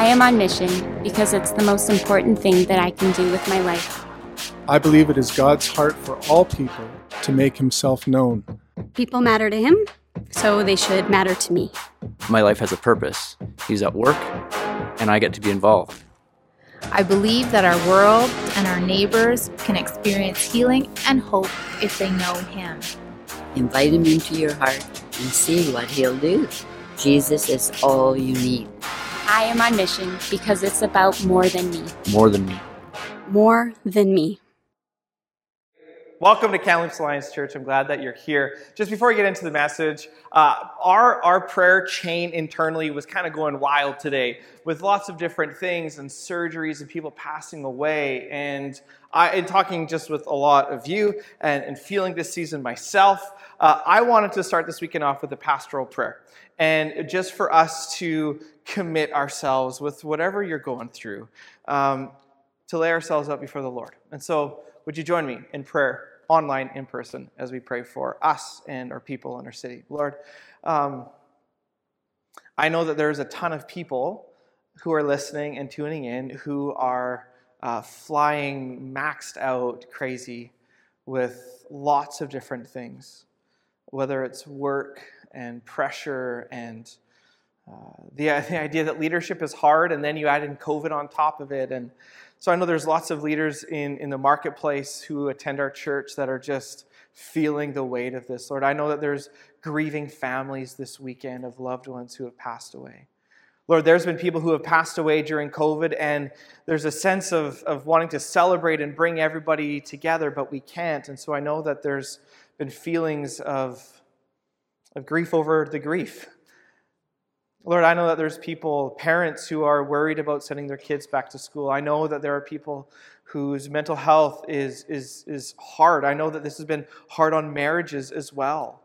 I am on mission because it's the most important thing that I can do with my life. I believe it is God's heart for all people to make himself known. People matter to him, so they should matter to me. My life has a purpose. He's at work, and I get to be involved. I believe that our world and our neighbors can experience healing and hope if they know him. Invite him into your heart and see what he'll do. Jesus is all you need. I am on mission because it's about more than me. More than me. More than me. Welcome to Kamloops Alliance Church. I'm glad that you're here. Just before we get into the message, our prayer chain internally was kind of going wild today with lots of different things and surgeries and people passing away. And in talking just with a lot of you and feeling this season myself, I wanted to start this weekend off with a pastoral prayer. And just for us to commit ourselves with whatever you're going through, to lay ourselves up before the Lord. And so would you join me in prayer, online, in person, as we pray for us and our people in our city? Lord, I know that there's a ton of people who are listening and tuning in who are flying maxed out crazy with lots of different things, whether it's work and pressure and the idea that leadership is hard, and then you add in COVID on top of it. And so I know there's lots of leaders in the marketplace who attend our church that are just feeling the weight of this. Lord, I know that there's grieving families this weekend of loved ones who have passed away. Lord, there's been people who have passed away during COVID, and there's a sense of wanting to celebrate and bring everybody together, but we can't. And so I know that there's been feelings of grief over the grief. Lord, I know that there's parents who are worried about sending their kids back to school. I know that there are people whose mental health is hard. I know that this has been hard on marriages as well.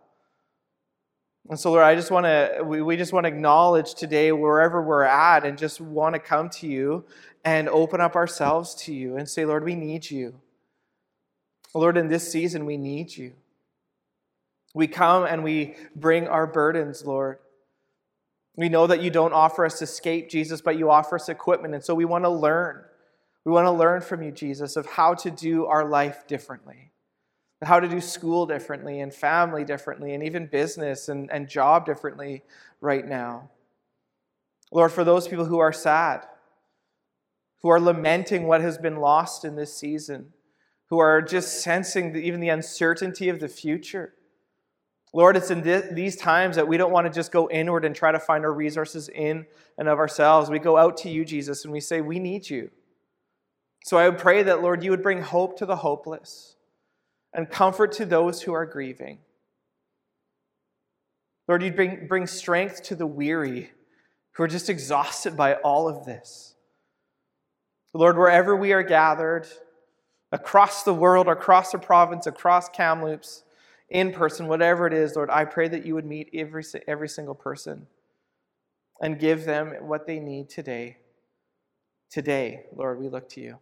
And so, Lord, we just want to acknowledge today wherever we're at and just want to come to you and open up ourselves to you and say, Lord, we need you. Lord, in this season, we need you. We come and we bring our burdens, Lord. We know that you don't offer us escape, Jesus, but you offer us equipment. And so we want to learn. We want to learn from you, Jesus, of how to do our life differently, how to do school differently and family differently and even business and job differently right now. Lord, for those people who are sad, who are lamenting what has been lost in this season, who are just sensing even the uncertainty of the future, Lord, it's in these times that we don't want to just go inward and try to find our resources in and of ourselves. We go out to you, Jesus, and we say, we need you. So I would pray that, Lord, you would bring hope to the hopeless and comfort to those who are grieving. Lord, you'd bring strength to the weary who are just exhausted by all of this. Lord, wherever we are gathered, across the world, across the province, across Kamloops, in person, whatever it is, Lord, I pray that you would meet every single person and give them what they need today. Today, Lord, we look to you.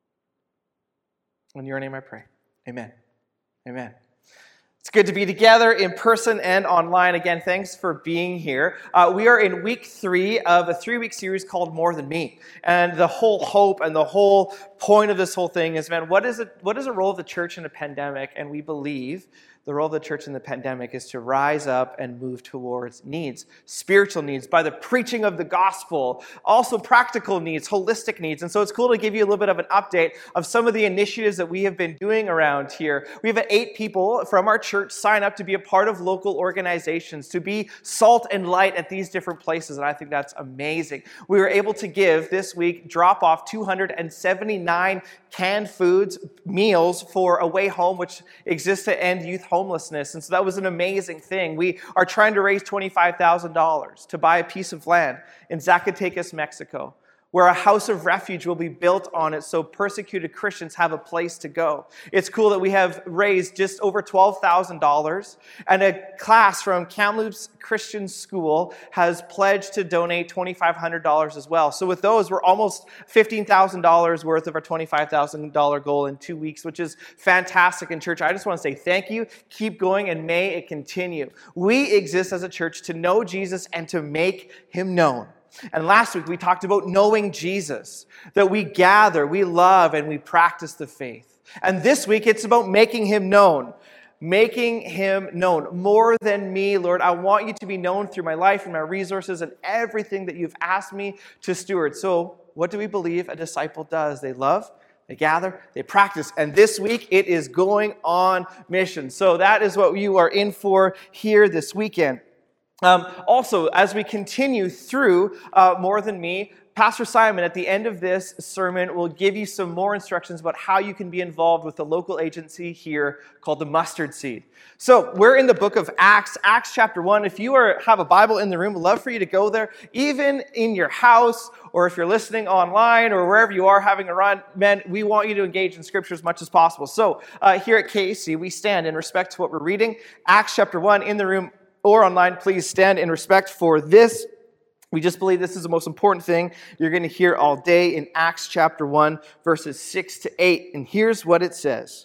In your name I pray. Amen. Amen. It's good to be together in person and online. Again, thanks for being here. We are in week 3 of a 3-week series called More Than Me. And the whole hope and the whole point of this whole thing is, man, what is the role of the church in a pandemic? And we believe the role of the church in the pandemic is to rise up and move towards needs, spiritual needs, by the preaching of the gospel, also practical needs, holistic needs. And so it's cool to give you a little bit of an update of some of the initiatives that we have been doing around here. We have 8 people from our church sign up to be a part of local organizations, to be salt and light at these different places, and I think that's amazing. We were able to give this week, drop off 279 canned foods, meals for Away Home, which exists to end youth homelessness. And so that was an amazing thing. We are trying to raise $25,000 to buy a piece of land in Zacatecas, Mexico, where a house of refuge will be built on it so persecuted Christians have a place to go. It's cool that we have raised just over $12,000, and a class from Kamloops Christian School has pledged to donate $2,500 as well. So with those, we're almost $15,000 worth of our $25,000 goal in 2 weeks, which is fantastic. In church, I just want to say thank you, keep going, and may it continue. We exist as a church to know Jesus and to make him known. And last week we talked about knowing Jesus, that we gather, we love, and we practice the faith. And this week it's about making him known. Making him known. More than me, Lord, I want you to be known through my life and my resources and everything that you've asked me to steward. So what do we believe a disciple does? They love, they gather, they practice. And this week it is going on mission. So that is what you are in for here this weekend. Also, as we continue through More Than Me, Pastor Simon, at the end of this sermon, will give you some more instructions about how you can be involved with the local agency here called the Mustard Seed. So we're in the book of Acts, Acts chapter 1. If you have a Bible in the room, we'd love for you to go there, even in your house, or if you're listening online, or wherever you are having a run. Man, we want you to engage in Scripture as much as possible. So here at KC, we stand in respect to what we're reading. Acts chapter 1, in the room or online, please stand in respect for this. We just believe this is the most important thing you're going to hear all day in Acts chapter 1, verses 6 to 8. And here's what it says.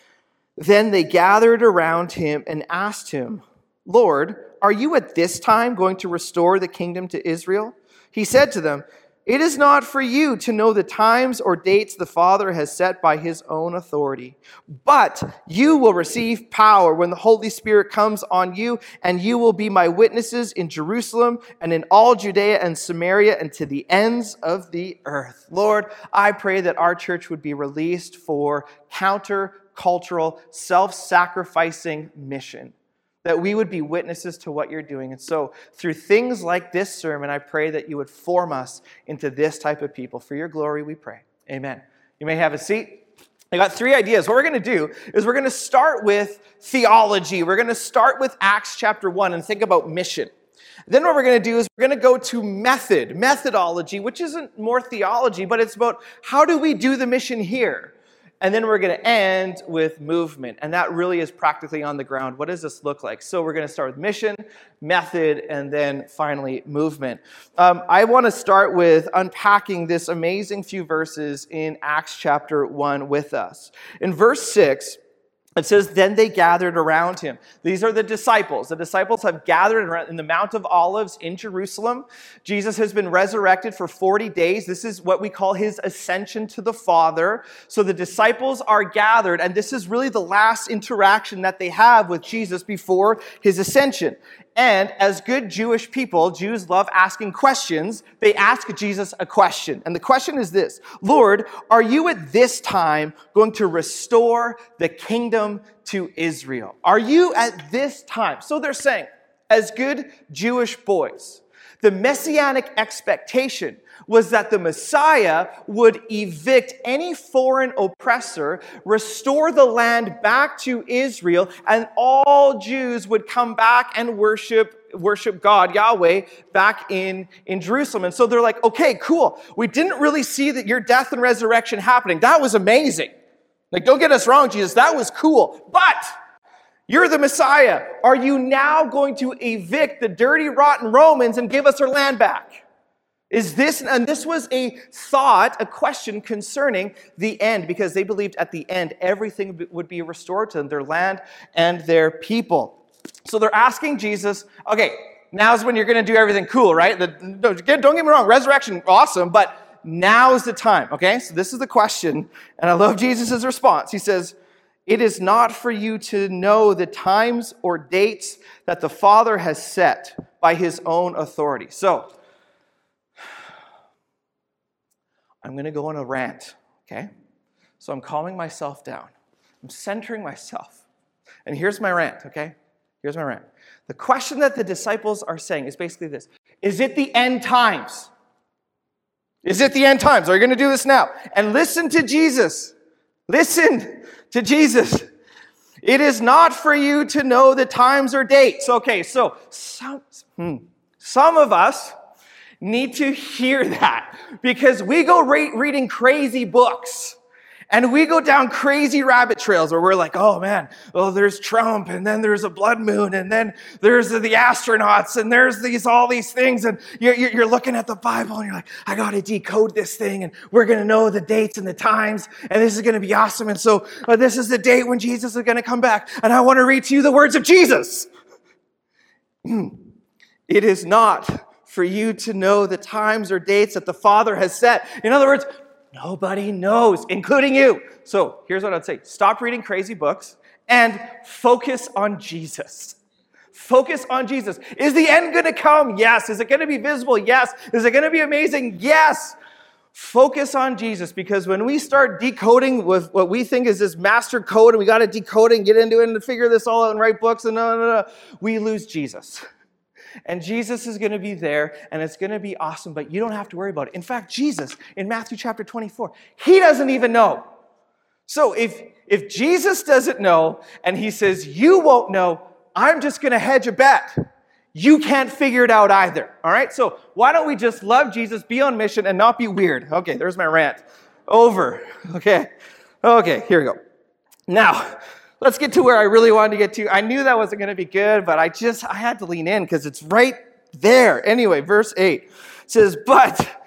Then they gathered around him and asked him, Lord, are you at this time going to restore the kingdom to Israel? He said to them, it is not for you to know the times or dates the Father has set by his own authority, but you will receive power when the Holy Spirit comes on you, and you will be my witnesses in Jerusalem and in all Judea and Samaria and to the ends of the earth. Lord, I pray that our church would be released for counter-cultural, self-sacrificing mission, that we would be witnesses to what you're doing. And so through things like this sermon, I pray that you would form us into this type of people. For your glory, we pray. Amen. You may have a seat. I got 3 ideas. What we're going to do is we're going to start with theology. We're going to start with Acts chapter 1 and think about mission. Then what we're going to do is we're going to go to methodology, which isn't more theology, but it's about how do we do the mission here? And then we're going to end with movement. And that really is practically on the ground. What does this look like? So we're going to start with mission, method, and then finally movement. I want to start with unpacking this amazing few verses in Acts chapter 1 with us. In verse 6, it says, then they gathered around him. These are the disciples. The disciples have gathered around in the Mount of Olives in Jerusalem. Jesus has been resurrected for 40 days. This is what we call his ascension to the Father. So the disciples are gathered, and this is really the last interaction that they have with Jesus before his ascension. And as good Jewish people, Jews love asking questions. They ask Jesus a question. And the question is this: Lord, are you at this time going to restore the kingdom to Israel? Are you at this time? So they're saying, as good Jewish boys, the messianic expectation was that the Messiah would evict any foreign oppressor, restore the land back to Israel, and all Jews would come back and worship God, Yahweh, back in Jerusalem. And so they're like, okay, cool. We didn't really see that your death and resurrection happening. That was amazing. Like, don't get us wrong, Jesus. That was cool. But you're the Messiah. Are you now going to evict the dirty, rotten Romans and give us our land back? Is this, and this was a thought, a question concerning the end, because they believed at the end everything would be restored to them, their land and their people. So they're asking Jesus, okay, now's when you're going to do everything cool, right? Don't get me wrong, resurrection, awesome, but now's the time, okay? So this is the question, and I love Jesus' response. He says, it is not for you to know the times or dates that the Father has set by his own authority. So, I'm going to go on a rant, okay? So I'm calming myself down. I'm centering myself. And here's my rant, okay? Here's my rant. The question that the disciples are saying is basically this: is it the end times? Is it the end times? Are you going to do this now? And listen to Jesus. Listen to Jesus. It is not for you to know the times or dates. Okay, so some of us need to hear that, because we go reading crazy books and we go down crazy rabbit trails where we're like, oh man, well, there's Trump, and then there's a blood moon, and then there's the astronauts, and there's all these things, and you're looking at the Bible and you're like, I got to decode this thing, and we're going to know the dates and the times, and this is going to be awesome. And so this is the date when Jesus is going to come back, and I want to read to you the words of Jesus. It is not for you to know the times or dates that the Father has set. In other words, nobody knows, including you. So here's what I'd say. Stop reading crazy books and focus on Jesus. Focus on Jesus. Is the end going to come? Yes. Is it going to be visible? Yes. Is it going to be amazing? Yes. Focus on Jesus, because when we start decoding with what we think is this master code and we got to decode it and get into it and figure this all out and write books and we lose Jesus. And Jesus is going to be there and it's going to be awesome, but you don't have to worry about it. In fact, Jesus in Matthew chapter 24, he doesn't even know. So if Jesus doesn't know and he says, you won't know, I'm just going to hedge a bet. You can't figure it out either. All right? So why don't we just love Jesus, be on mission, and not be weird? Okay, there's my rant. Over. Okay, here we go. Now, let's get to where I really wanted to get to. I knew that wasn't going to be good, but I had to lean in because it's right there. Anyway, verse 8 says, but,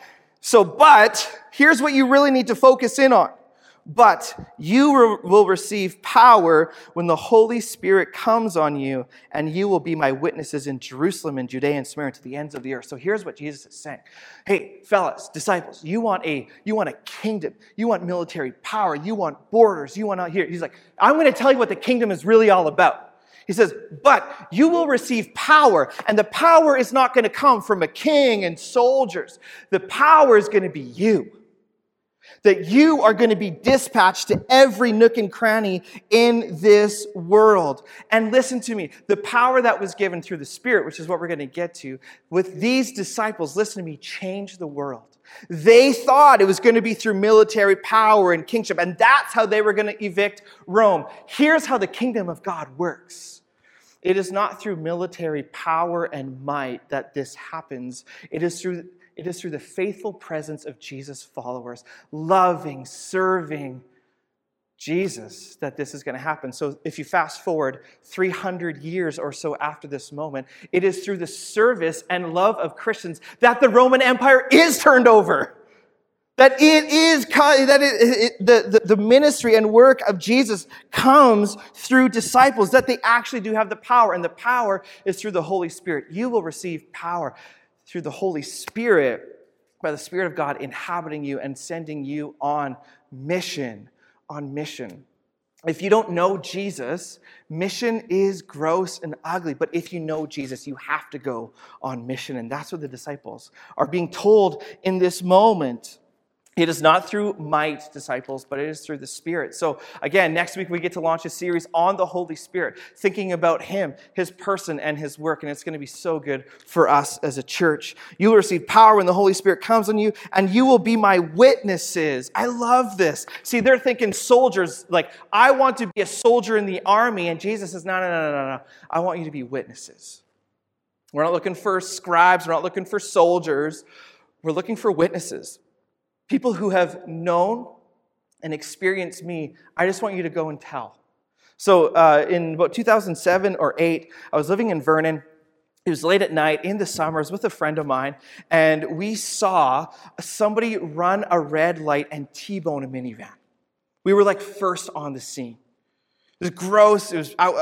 here's what you really need to focus in on. But you will receive power when the Holy Spirit comes on you, and you will be my witnesses in Jerusalem and Judea and Samaria to the ends of the earth. So here's what Jesus is saying. Hey, fellas, disciples, you want a kingdom. You want military power. You want borders. You want out here. He's like, I'm going to tell you what the kingdom is really all about. He says, but you will receive power, and the power is not going to come from a king and soldiers. The power is going to be you. That you are going to be dispatched to every nook and cranny in this world. And listen to me, the power that was given through the Spirit, which is what we're going to get to, with these disciples, listen to me, changed the world. They thought it was going to be through military power and kingship, and that's how they were going to evict Rome. Here's how the kingdom of God works. It is not through military power and might that this happens. It is through the faithful presence of Jesus' followers, loving, serving Jesus, that this is going to happen. So if you fast forward 300 years or so after this moment, it is through the service and love of Christians that the Roman Empire is turned over. That the ministry and work of Jesus comes through disciples, that they actually do have the power, and the power is through the Holy Spirit. You will receive power through the Holy Spirit, by the Spirit of God inhabiting you and sending you on mission. If you don't know Jesus, mission is gross and ugly. But if you know Jesus, you have to go on mission. And that's what the disciples are being told in this moment. It is not through might, disciples, but it is through the Spirit. So again, next week we get to launch a series on the Holy Spirit, thinking about Him, His person, and His work. And it's going to be so good for us as a church. You will receive power when the Holy Spirit comes on you, and you will be my witnesses. I love this. See, they're thinking soldiers, like, I want to be a soldier in the army. And Jesus says, no. I want you to be witnesses. We're not looking for scribes. We're not looking for soldiers. We're looking for witnesses. People who have known and experienced me, I just want you to go and tell. So in about 2007 or 8, I was living in Vernon. It was late at night in the summer. I was with a friend of mine, and we saw somebody run a red light and T-bone a minivan. We were like first on the scene. It was gross.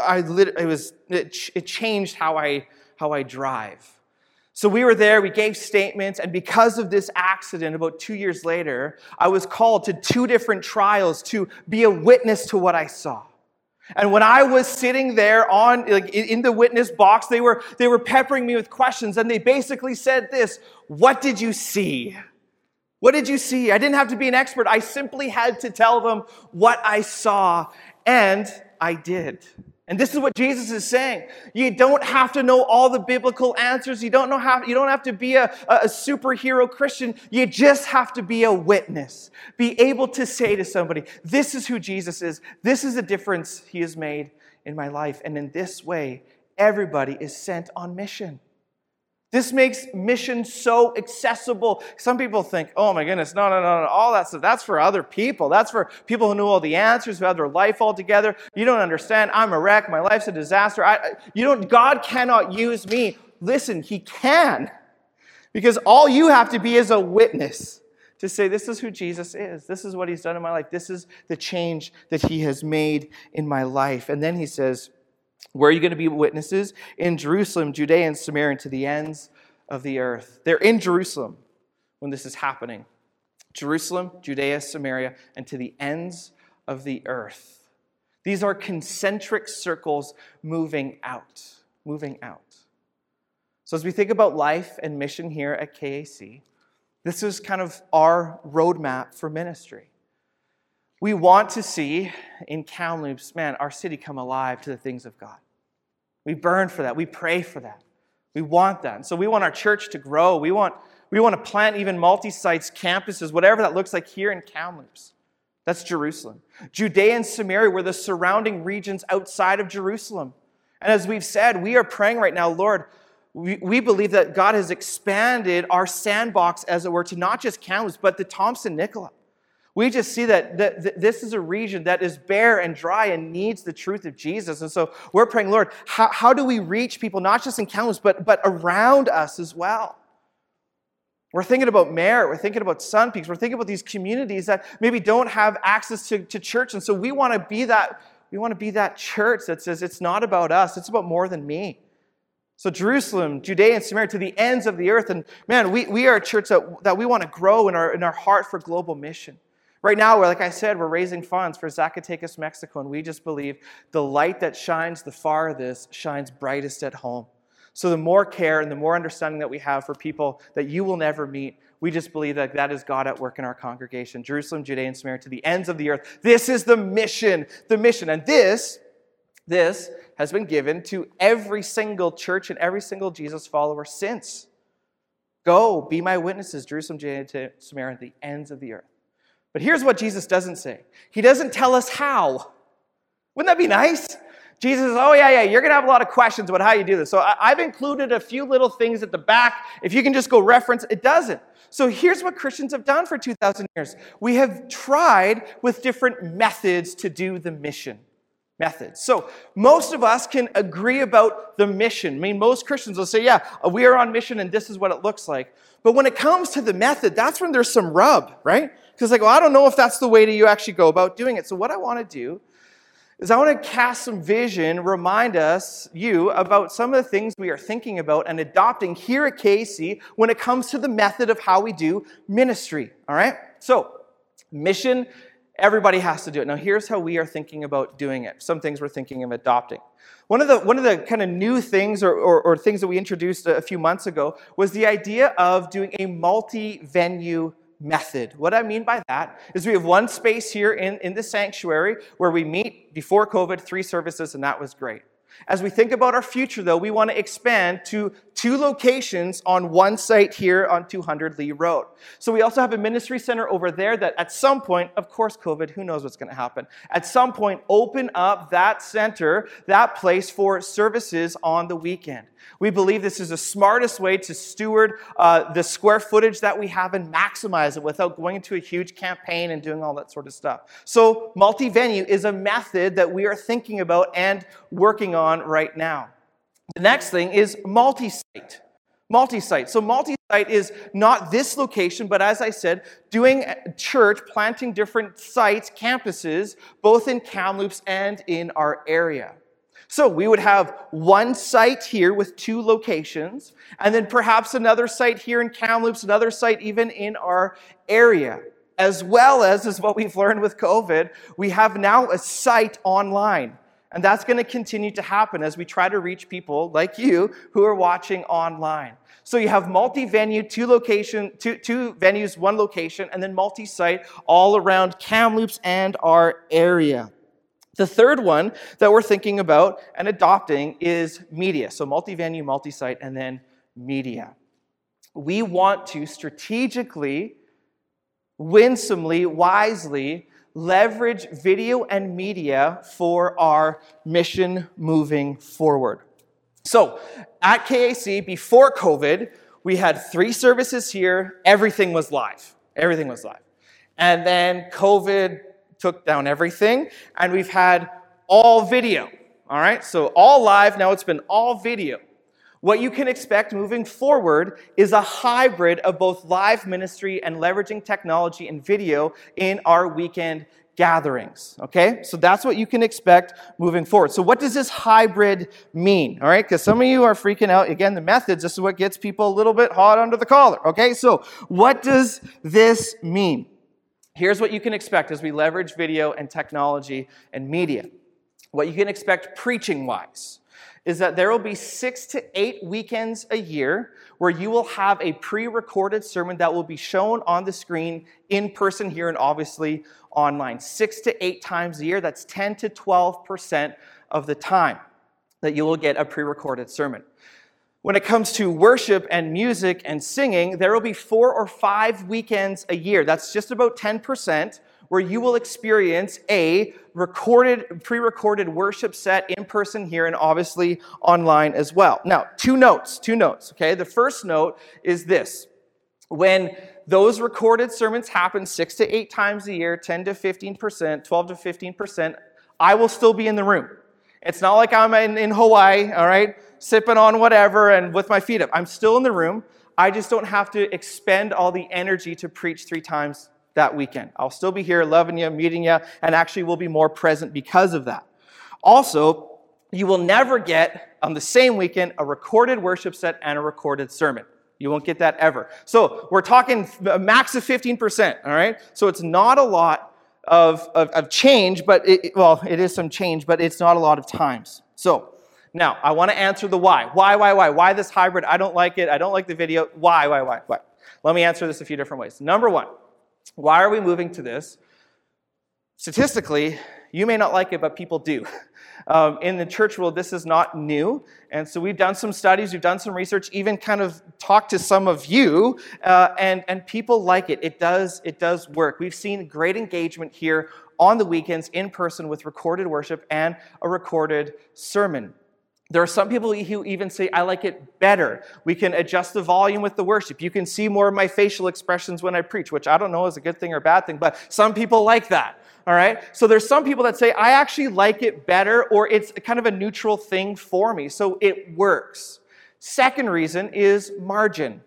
It changed how I drive. So we were there, we gave statements, and because of this accident, about 2 years later, I was called to 2 different trials to be a witness to what I saw. And when I was sitting there in the witness box, they were peppering me with questions, and they basically said this: what did you see? What did you see? I didn't have to be an expert. I simply had to tell them what I saw, and I did. And this is what Jesus is saying. You don't have to know all the biblical answers. You don't have to be a superhero Christian. You just have to be a witness. Be able to say to somebody, this is who Jesus is. This is the difference He has made in my life. And in this way, everybody is sent on mission. This makes mission so accessible. Some people think, oh my goodness, no, all that stuff, that's for other people. That's for people who know all the answers, who have their life all together. You don't understand. I'm a wreck. My life's a disaster. God cannot use me. Listen, He can. Because all you have to be is a witness to say, this is who Jesus is. This is what He's done in my life. This is the change that He has made in my life. And then He says, where are you going to be witnesses? In Jerusalem, Judea, and Samaria, to the ends of the earth. They're in Jerusalem when this is happening. Jerusalem, Judea, Samaria, and to the ends of the earth. These are concentric circles moving out. So as we think about life and mission here at KAC, this is kind of our roadmap for ministry. We want to see in Kamloops, man, our city come alive to the things of God. We burn for that. We pray for that. We want that. And so we want our church to grow. We want to plant even multi-sites, campuses, whatever that looks like here in Kamloops. That's Jerusalem. Judea and Samaria were the surrounding regions outside of Jerusalem. And as we've said, we are praying right now, Lord, we believe that God has expanded our sandbox, as it were, to not just Kamloops, but the Thompson-Nicola. We just see that this is a region that is bare and dry and needs the truth of Jesus. And so we're praying, Lord, how do we reach people, not just in Kamloops, but around us as well? We're thinking about Merritt, we're thinking about Sun Peaks, we're thinking about these communities that maybe don't have access to church. And so we want to be that church that says it's not about us, it's about more than me. So Jerusalem, Judea, and Samaria, to the ends of the earth. And man, we are a church that we want to grow in our heart for global mission. Right now, like I said, we're raising funds for Zacatecas, Mexico, and we just believe the light that shines the farthest shines brightest at home. So the more care and the more understanding that we have for people that you will never meet, we just believe that is God at work in our congregation. Jerusalem, Judea, and Samaria, to the ends of the earth. This is the mission. And this has been given to every single church and every single Jesus follower since. Go, be my witnesses, Jerusalem, Judea, Samaria, to the ends of the earth. But here's what Jesus doesn't say. He doesn't tell us how. Wouldn't that be nice? Jesus says, oh yeah, you're going to have a lot of questions about how you do this. So I've included a few little things at the back. If you can just go reference, it doesn't. So here's what Christians have done for 2,000 years. We have tried with different methods to do the mission. Methods. So most of us can agree about the mission. I mean, most Christians will say, yeah, we are on mission and this is what it looks like. But when it comes to the method, that's when there's some rub, right? Because like, well, I don't know if that's the way that you actually go about doing it. So what I want to do is I want to cast some vision, remind you about some of the things we are thinking about and adopting here at KAC when it comes to the method of how we do ministry, all right? So, mission, everybody has to do it. Now, here's how we are thinking about doing it. Some things we're thinking of adopting. One of the kind of new things or things that we introduced a few months ago was the idea of doing a multi-venue method. What I mean by that is we have one space here in the sanctuary where we meet before COVID, 3 services, and that was great. As we think about our future, though, we want to expand to 2 locations on one site here on 200 Lee Road. So we also have a ministry center over there that at some point, of course COVID, who knows what's going to happen, at some point open up that center, that place for services on the weekend. We believe this is the smartest way to steward the square footage that we have and maximize it without going into a huge campaign and doing all that sort of stuff. So multi-venue is a method that we are thinking about and working on right now. The next thing is multi-site. Multi-site. So multi-site is not this location, but as I said, doing church, planting different sites, campuses, both in Kamloops and in our area. So we would have one site here with 2 locations, and then perhaps another site here in Kamloops, another site even in our area. As well as what we've learned with COVID, we have now a site online. And that's going to continue to happen as we try to reach people like you who are watching online. So you have multi-venue, 2 venues, 1 location, and then multi-site all around Kamloops and our area. The third one that we're thinking about and adopting is media. So multi-venue, multi-site, and then media. We want to strategically, winsomely, wisely leverage video and media for our mission moving forward. So at KAC, before COVID, we had 3 services here. Everything was live. And then COVID took down everything, and we've had all video. All right, so all live, now it's been all video. What you can expect moving forward is a hybrid of both live ministry and leveraging technology and video in our weekend gatherings, okay? So that's what you can expect moving forward. So what does this hybrid mean, all right? Because some of you are freaking out. Again, the methods, this is what gets people a little bit hot under the collar, okay? So what does this mean? Here's what you can expect as we leverage video and technology and media. What you can expect preaching-wise is that there will be 6 to 8 weekends a year where you will have a pre-recorded sermon that will be shown on the screen in person here and obviously online. 6 to 8 times a year, that's 10 to 12% of the time that you will get a pre-recorded sermon. When it comes to worship and music and singing, there will be 4 or 5 weekends a year. That's just about 10%, where you will experience a pre-recorded worship set in person here and obviously online as well. Now, two notes, okay? The first note is this. When those recorded sermons happen 6 to 8 times a year, 10 to 15%, 12 to 15%, I will still be in the room. It's not like I'm in Hawaii, all right, sipping on whatever and with my feet up. I'm still in the room. I just don't have to expend all the energy to preach 3 times that weekend. I'll still be here loving you, meeting you, and actually will be more present because of that. Also, you will never get, on the same weekend, a recorded worship set and a recorded sermon. You won't get that ever. So we're talking a max of 15%, all right? So it's not a lot of change, but it is some change, but it's not a lot of times. So now, I want to answer the why. Why? Why this hybrid? I don't like it. I don't like the video. Why? Let me answer this a few different ways. Number one, why are we moving to this? Statistically, you may not like it, but people do. In the church world, this is not new. And so we've done some studies, we've done some research, even kind of talked to some of you, and people like it. It does work. We've seen great engagement here on the weekends in person with recorded worship and a recorded sermon. There are some people who even say, I like it better. We can adjust the volume with the worship. You can see more of my facial expressions when I preach, which I don't know is a good thing or a bad thing, but some people like that, all right? So there's some people that say, I actually like it better, or it's kind of a neutral thing for me, so it works. Second reason is margin.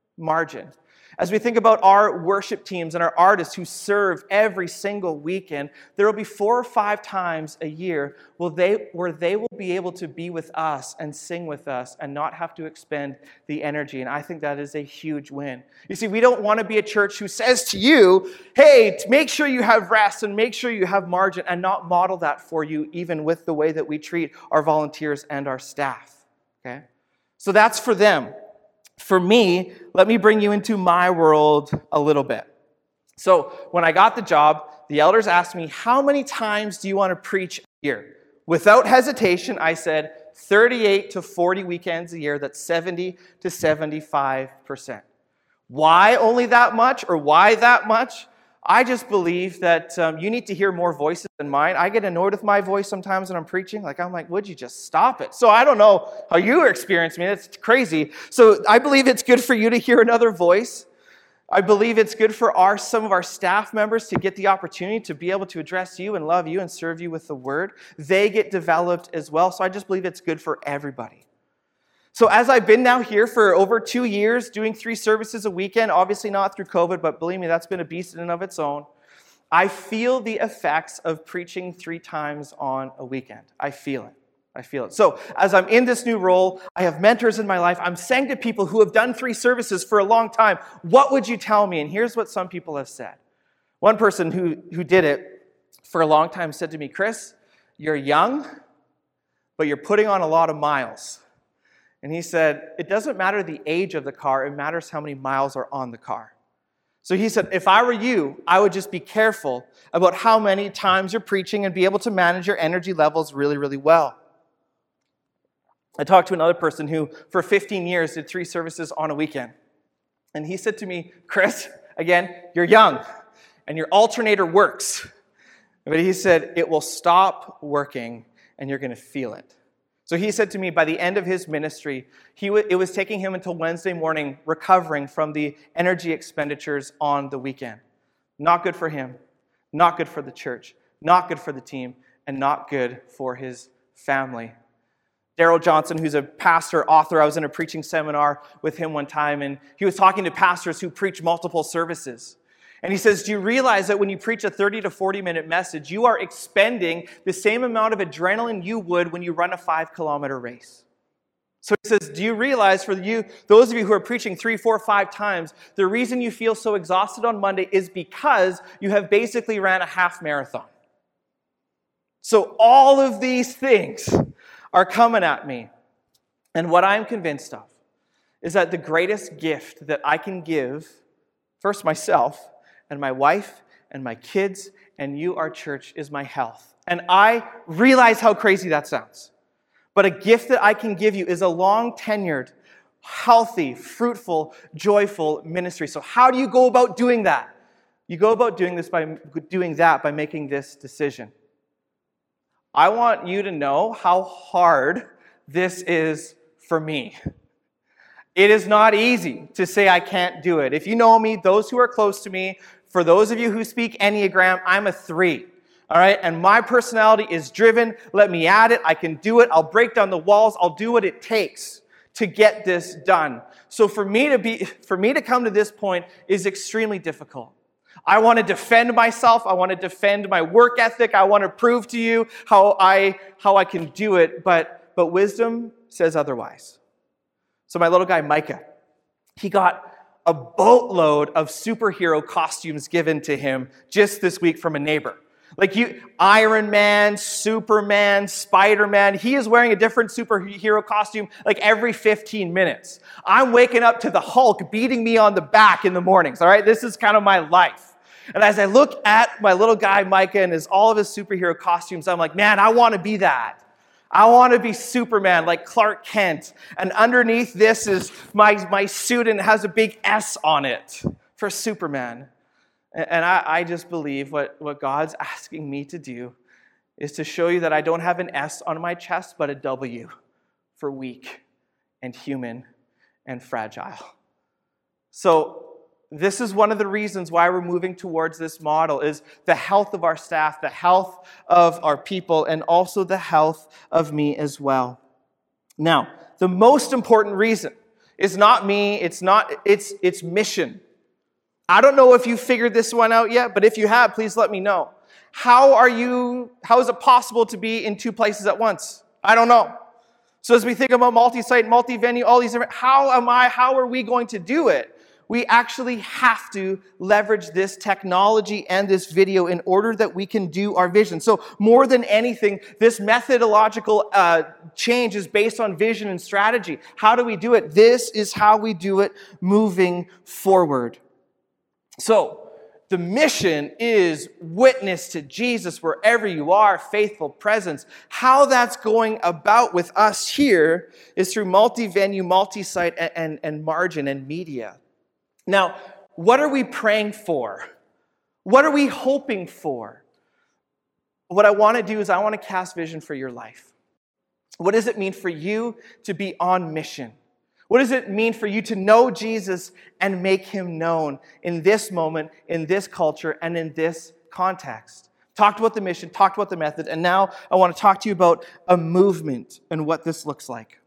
As we think about our worship teams and our artists who serve every single weekend, there will be 4 or 5 times a year where they will be able to be with us and sing with us and not have to expend the energy. And I think that is a huge win. You see, we don't want to be a church who says to you, hey, make sure you have rest and make sure you have margin, and not model that for you, even with the way that we treat our volunteers and our staff. Okay? So that's for them. For me, let me bring you into my world a little bit. So when I got the job, the elders asked me, how many times do you want to preach a year? Without hesitation, I said 38 to 40 weekends a year. That's 70 to 75%. Why only that much, or why that much? I just believe that you need to hear more voices than mine. I get annoyed with my voice sometimes when I'm preaching. I'm like, would you just stop it? So I don't know how you are experiencing me. That's crazy. So I believe it's good for you to hear another voice. I believe it's good for some of our staff members to get the opportunity to be able to address you and love you and serve you with the word. They get developed as well. So I just believe it's good for everybody. So as I've been now here for over 2 years, doing 3 services a weekend, obviously not through COVID, but believe me, that's been a beast in and of its own. I feel the effects of preaching 3 times on a weekend. I feel it. So as I'm in this new role, I have mentors in my life. I'm saying to people who have done 3 services for a long time, what would you tell me? And here's what some people have said. One person who did it for a long time said to me, Chris, you're young, but you're putting on a lot of miles. And he said, it doesn't matter the age of the car, it matters how many miles are on the car. So he said, if I were you, I would just be careful about how many times you're preaching and be able to manage your energy levels really, really well. I talked to another person who, for 15 years, did 3 services on a weekend. And he said to me, Chris, again, you're young, and your alternator works. But he said, it will stop working, and you're going to feel it. So he said to me, by the end of his ministry, it was taking him until Wednesday morning recovering from the energy expenditures on the weekend. Not good for him, not good for the church, not good for the team, and not good for his family. Daryl Johnson, who's a pastor, author, I was in a preaching seminar with him one time, and he was talking to pastors who preach multiple services. And he says, do you realize that when you preach a 30 to 40-minute message, you are expending the same amount of adrenaline you would when you run a 5-kilometer race? So he says, do you realize for you, those of you who are preaching 3, 4, 5 times, the reason you feel so exhausted on Monday is because you have basically ran a half marathon. So all of these things are coming at me. And what I'm convinced of is that the greatest gift that I can give, first myself and my wife and my kids and you, our church, is my health. And I realize how crazy that sounds. But a gift that I can give you is a long-tenured, healthy, fruitful, joyful ministry. So how do you go about doing that? You go about doing that by making this decision. I want you to know how hard this is for me. It is not easy to say I can't do it. If you know me, those who are close to me, for those of you who speak Enneagram, I'm a 3. All right, and my personality is driven. Let me at it. I can do it. I'll break down the walls. I'll do what it takes to get this done. So for me to come to this point is extremely difficult. I want to defend myself. I want to defend my work ethic. I want to prove to you how I can do it. But wisdom says otherwise. So my little guy Micah, he got a boatload of superhero costumes given to him just this week from a neighbor. Like Iron Man, Superman, Spider-Man. He is wearing a different superhero costume like every 15 minutes. I'm waking up to the Hulk beating me on the back in the mornings, all right? This is kind of my life. And as I look at my little guy Micah and all of his superhero costumes, I'm like, man, I want to be that. I want to be Superman like Clark Kent. And underneath this is my suit and it has a big S on it for Superman. And I just believe what God's asking me to do is to show you that I don't have an S on my chest, but a W for weak and human and fragile. So this is one of the reasons why we're moving towards this model is the health of our staff, the health of our people, and also the health of me as well. Now, the most important reason is not me, it's mission. I don't know if you figured this one out yet, but if you have, please let me know. How is it possible to be in 2 places at once? I don't know. So as we think about multi-site, multi-venue, all these different, how are we going to do it? We actually have to leverage this technology and this video in order that we can do our vision. So more than anything, this methodological change is based on vision and strategy. How do we do it? This is how we do it moving forward. So the mission is witness to Jesus wherever you are, faithful presence. How that's going about with us here is through multi-venue, multi-site, and margin and media. Now, what are we praying for? What are we hoping for? What I want to do is I want to cast vision for your life. What does it mean for you to be on mission? What does it mean for you to know Jesus and make him known in this moment, in this culture, and in this context? Talked about the mission, talked about the method, and now I want to talk to you about a movement and what this looks like.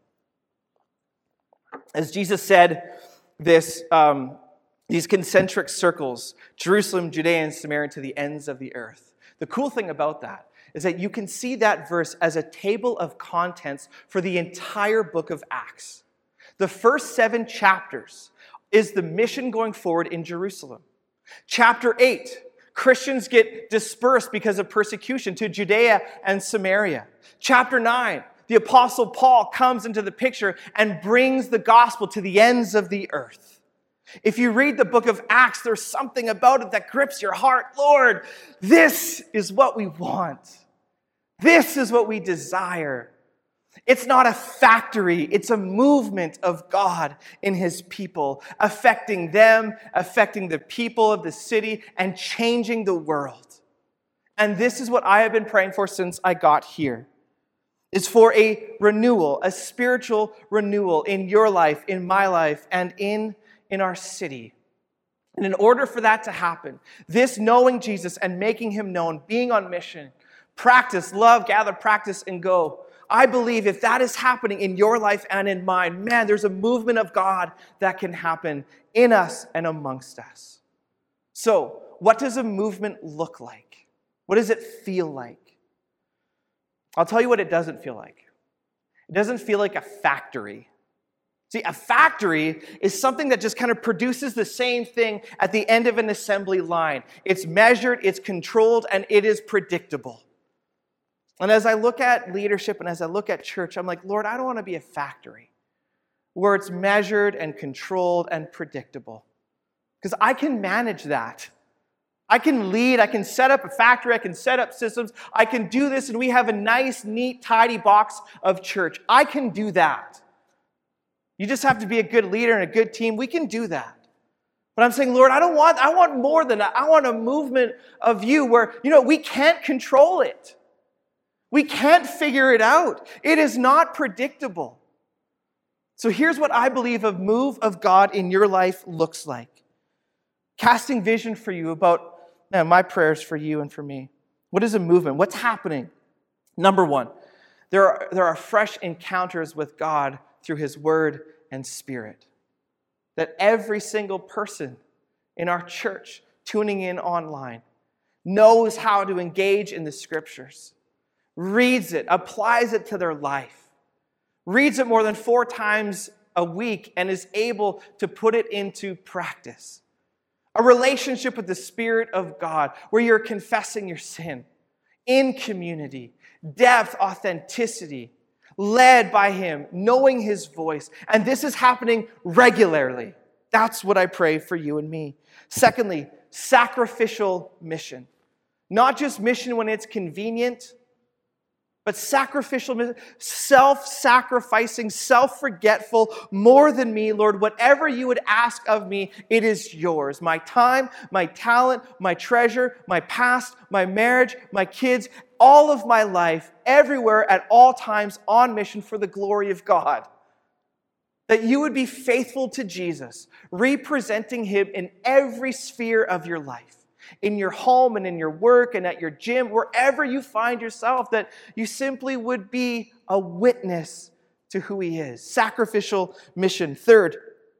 As Jesus said, these concentric circles, Jerusalem, Judea, and Samaria to the ends of the earth. The cool thing about that is that you can see that verse as a table of contents for the entire book of Acts. The first 7 chapters is the mission going forward in Jerusalem. Chapter 8, Christians get dispersed because of persecution to Judea and Samaria. Chapter 9, the Apostle Paul comes into the picture and brings the gospel to the ends of the earth. If you read the book of Acts, there's something about it that grips your heart. Lord, this is what we want. This is what we desire. It's not a factory, it's a movement of God in his people, affecting them, affecting the people of the city, and changing the world. And this is what I have been praying for since I got here. It's for a renewal, a spiritual renewal in your life, in my life, and in our city. And in order for that to happen, this knowing Jesus and making him known, being on mission, practice, love, gather, practice, and go. I believe if that is happening in your life and in mine, man, there's a movement of God that can happen in us and amongst us. So, what does a movement look like? What does it feel like? I'll tell you what it doesn't feel like. It doesn't feel like a factory. See, a factory is something that just kind of produces the same thing at the end of an assembly line. It's measured, it's controlled, and it is predictable. And as I look at leadership and as I look at church, I'm like, Lord, I don't want to be a factory where it's measured and controlled and predictable. Because I can manage that. I can lead, I can set up a factory, I can set up systems, I can do this, and we have a nice, neat, tidy box of church. I can do that. You just have to be a good leader and a good team. We can do that. But I'm saying, Lord, I want more than that. I want a movement of you where, we can't control it. We can't figure it out. It is not predictable. So here's what I believe a move of God in your life looks like. Casting vision for you about my prayers for you and for me. What is a movement? What's happening? Number one, there are fresh encounters with God through His Word and Spirit. That every single person in our church tuning in online knows how to engage in the Scriptures, reads it, applies it to their life, reads it more than 4 times a week, and is able to put it into practice. A relationship with the Spirit of God where you're confessing your sin in community, depth, authenticity, led by Him, knowing His voice. And this is happening regularly. That's what I pray for you and me. Secondly, sacrificial mission. Not just mission when it's convenient, but sacrificial mission, self-sacrificing, self-forgetful, more than me, Lord. Whatever you would ask of me, it is yours. My time, my talent, my treasure, my past, my marriage, my kids, all of my life, everywhere, at all times, on mission for the glory of God. That you would be faithful to Jesus, representing Him in every sphere of your life. In your home and in your work and at your gym, wherever you find yourself, that you simply would be a witness to who He is. Sacrificial mission. Third,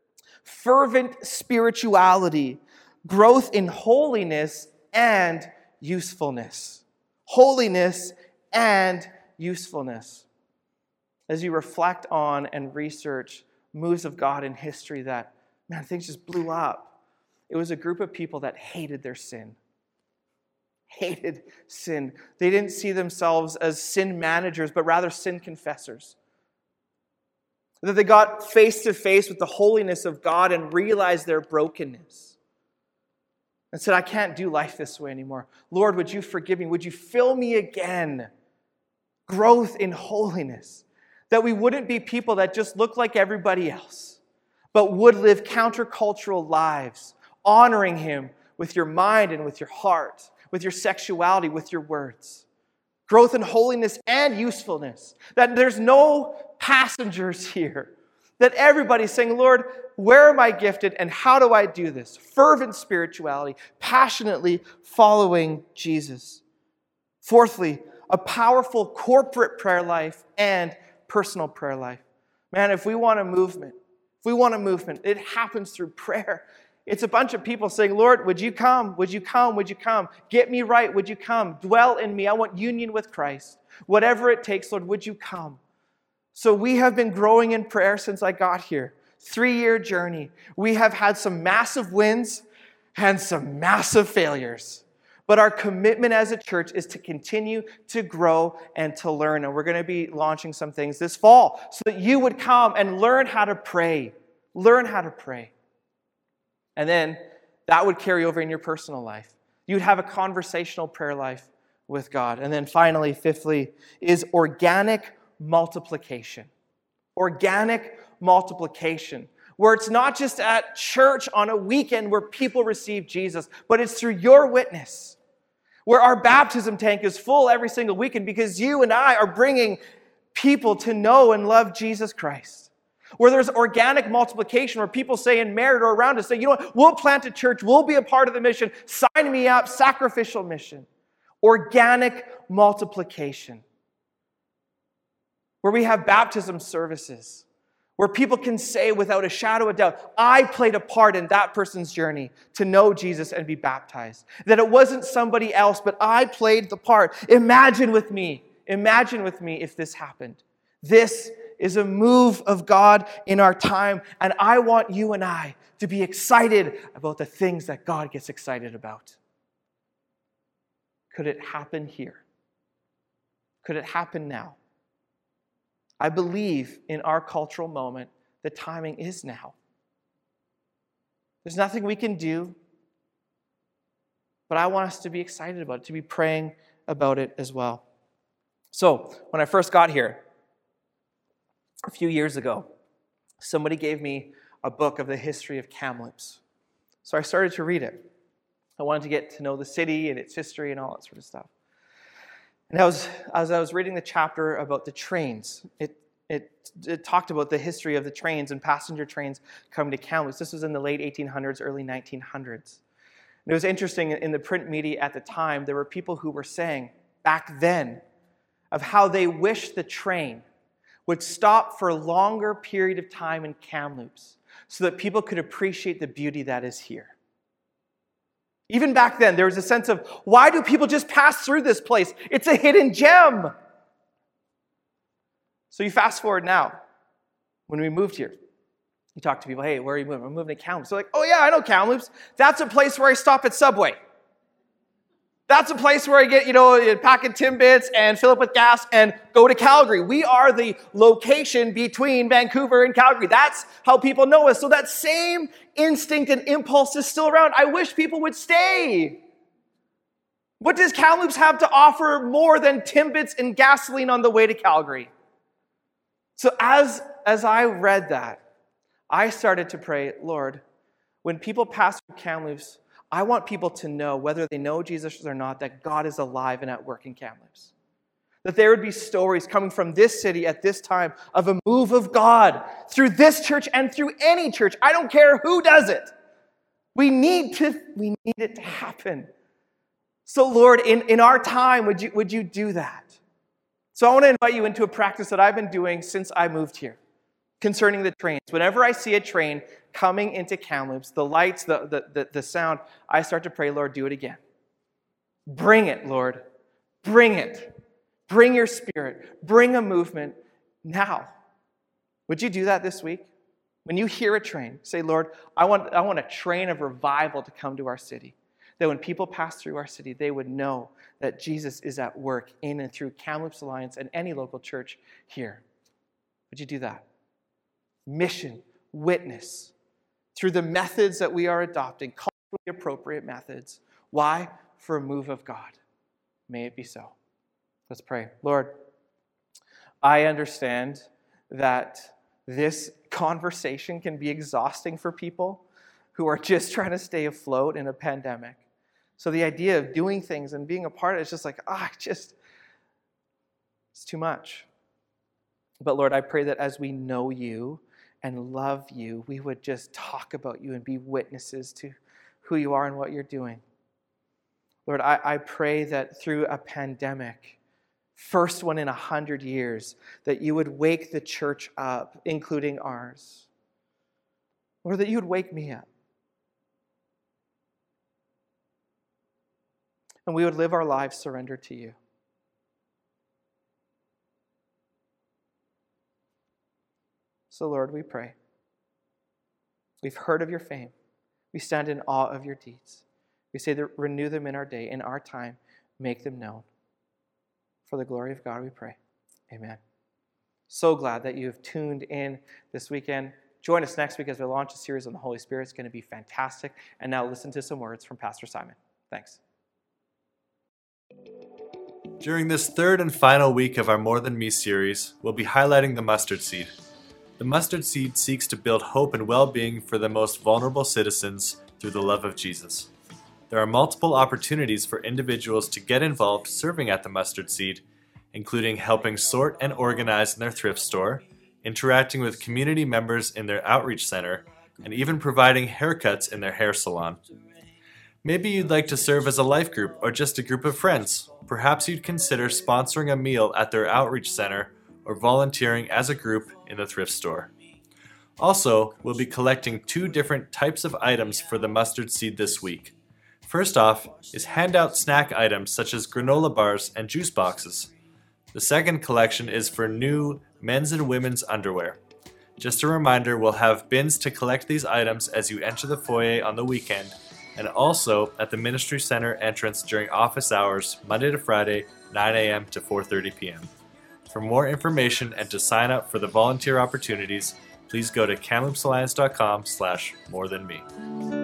fervent spirituality, growth in holiness and usefulness. Holiness and usefulness. As you reflect on and research moves of God in history that, things just blew up. It was a group of people that hated their sin. Hated sin. They didn't see themselves as sin managers, but rather sin confessors. That they got face to face with the holiness of God and realized their brokenness. And said, I can't do life this way anymore. Lord, would you forgive me? Would you fill me again? Growth in holiness. That we wouldn't be people that just look like everybody else, but would live countercultural lives, honoring Him with your mind and with your heart, with your sexuality, with your words. Growth in holiness and usefulness. That there's no passengers here. That everybody's saying, Lord, where am I gifted and how do I do this? Fervent spirituality, passionately following Jesus. Fourthly, a powerful corporate prayer life and personal prayer life. If we want a movement, it happens through prayer. It's a bunch of people saying, Lord, would you come? Would you come? Would you come? Get me right. Would you come? Dwell in me. I want union with Christ. Whatever it takes, Lord, would you come? So we have been growing in prayer since I got here. 3-year journey. We have had some massive wins and some massive failures. But our commitment as a church is to continue to grow and to learn. And we're going to be launching some things this fall so that you would come and learn how to pray. Learn how to pray. And then that would carry over in your personal life. You'd have a conversational prayer life with God. And then finally, fifthly, is organic multiplication. Organic multiplication. Where it's not just at church on a weekend where people receive Jesus, but it's through your witness. Where our baptism tank is full every single weekend because you and I are bringing people to know and love Jesus Christ. Where there's organic multiplication, where people say in Merritt or around us, say, you know what, we'll plant a church, we'll be a part of the mission, sign me up, sacrificial mission. Organic multiplication. Where we have baptism services, where people can say without a shadow of doubt, I played a part in that person's journey to know Jesus and be baptized. That it wasn't somebody else, but I played the part. Imagine with me if this happened. This is a move of God in our time, and I want you and I to be excited about the things that God gets excited about. Could it happen here? Could it happen now? I believe in our cultural moment, the timing is now. There's nothing we can do, but I want us to be excited about it, to be praying about it as well. So, when I first got here, a few years ago, somebody gave me a book of the history of Kamloops. So I started to read it. I wanted to get to know the city and its history and all that sort of stuff. And as I was reading the chapter about the trains, it talked about the history of the trains and passenger trains coming to Kamloops. This was in the late 1800s, early 1900s. And it was interesting, in the print media at the time, there were people who were saying back then of how they wished the train would stop for a longer period of time in Kamloops so that people could appreciate the beauty that is here. Even back then, there was a sense of, why do people just pass through this place? It's a hidden gem. So you fast forward now, when we moved here. You talk to people, hey, where are you moving? I'm moving to Kamloops. They're like, oh yeah, I know Kamloops. That's a place where I stop at Subway. That's a place where I get, a pack of Timbits and fill up with gas and go to Calgary. We are the location between Vancouver and Calgary. That's how people know us. So that same instinct and impulse is still around. I wish people would stay. What does Kamloops have to offer more than Timbits and gasoline on the way to Calgary? So as I read that, I started to pray, Lord, when people pass through Kamloops, I want people to know, whether they know Jesus or not, that God is alive and at work in Kamloops. That there would be stories coming from this city at this time of a move of God through this church and through any church. I don't care who does it. We need it to happen. So Lord, in our time, would you do that? So I want to invite you into a practice that I've been doing since I moved here concerning the trains. Whenever I see a train coming into Kamloops, the lights, the sound, I start to pray, Lord, do it again. Bring it, Lord. Bring it. Bring your Spirit. Bring a movement now. Would you do that this week? When you hear a train, say, Lord, I want a train of revival to come to our city. That when people pass through our city, they would know that Jesus is at work in and through Kamloops Alliance and any local church here. Would you do that? Mission, witness, through the methods that we are adopting, culturally appropriate methods. Why? For a move of God. May it be so. Let's pray. Lord, I understand that this conversation can be exhausting for people who are just trying to stay afloat in a pandemic. So the idea of doing things and being a part of it is just like, it's too much. But Lord, I pray that as we know you and love you, we would just talk about you and be witnesses to who you are and what you're doing. Lord, I pray that through a pandemic, first one in 100 years, that you would wake the church up, including ours. Or that you would wake me up. And we would live our lives surrendered to you. So, Lord, we pray. We've heard of your fame. We stand in awe of your deeds. We say that renew them in our day, in our time, make them known. For the glory of God, we pray. Amen. So glad that you have tuned in this weekend. Join us next week as we launch a series on the Holy Spirit. It's going to be fantastic. And now listen to some words from Pastor Simon. Thanks. During this third and final week of our More Than Me series, we'll be highlighting the mustard seed. The mustard seed seeks to build hope and well-being for the most vulnerable citizens through the love of Jesus. There are multiple opportunities for individuals to get involved serving at the mustard seed, including helping sort and organize in their thrift store, interacting with community members in their outreach center, and even providing haircuts in their hair salon. Maybe you'd like to serve as a life group or just a group of friends. Perhaps you'd consider sponsoring a meal at their outreach center or volunteering as a group in the thrift store. Also, we'll be collecting 2 different types of items for the mustard seed this week. First off is handout snack items such as granola bars and juice boxes. The second collection is for new men's and women's underwear. Just a reminder, we'll have bins to collect these items as you enter the foyer on the weekend, and also at the Ministry Center entrance during office hours, Monday to Friday, 9 a.m. to 4:30 p.m. For more information and to sign up for the volunteer opportunities, please go to kamloopsalliance.com/morethanme.